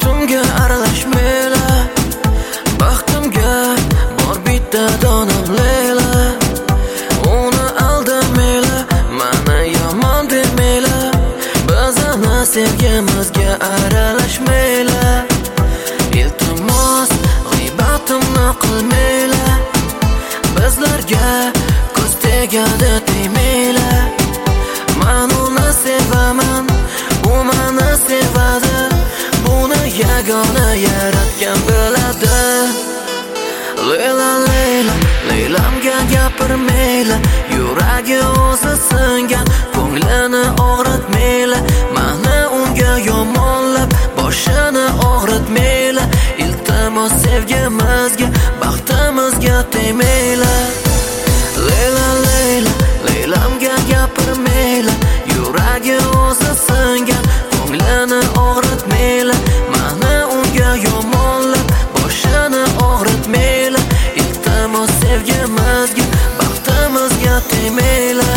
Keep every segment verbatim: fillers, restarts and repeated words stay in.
Ortimga aralashmayla, baxtimga bor bitta donam Leyla. Uni aldamayla, mani yomon demayla, bizani sevgimizga aralashmayla. Iltimos g'iybatimni qilmayla, bizlarga ko'z tegadi demayla. Men uni sevaman, u meni sevadi, buni yagona yaratgan biladi. Leyla, Leyla, Leylamga gapirmayla, yuragi o'zi singan, ko'nglini og'ritmayla. Meni unga yomonlab, boshini og'ritmayla. Iltimos sevgimizga, baxtimizga tegmayla. Leyla, Leyla, Leylamga gapirmayla, yuragi o'zi singan, ko'nglini og'ritmayla. Meni unga yomonlab, boshini og'ritmayla. Iltimos sevgimizga, baxtimizga tegmayla.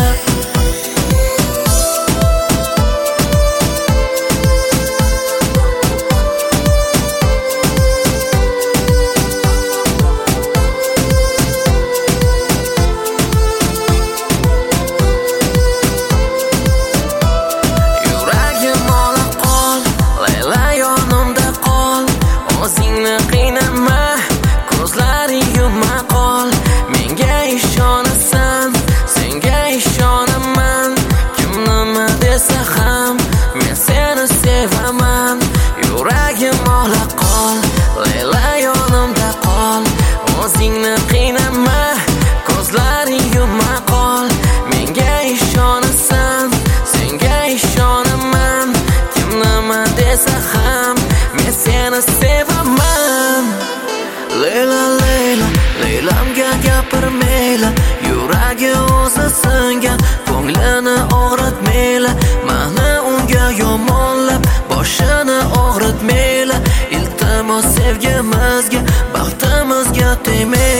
O'zingni qiynama, ko'zlaring yumma qol. Menga ishonasan, senga ishonaman. Kim nima desa ham, men seni sevaman. Yuragim ola qol, Leyla yonimda qol. O'zingni qiynama, ko'zlaring yumma qol. Menga ishonasan, senga ishonaman. Kim nima desa ham, men seni sevaman. Leyla, Leyla, Leylamga gapirmayla, yuragi o'zi singan, ko'nglini og'ritmayla. Meni unga yomonlab, boshini og'ritmayla. Iltimos sevgimizga, baxtimizga tegmayla.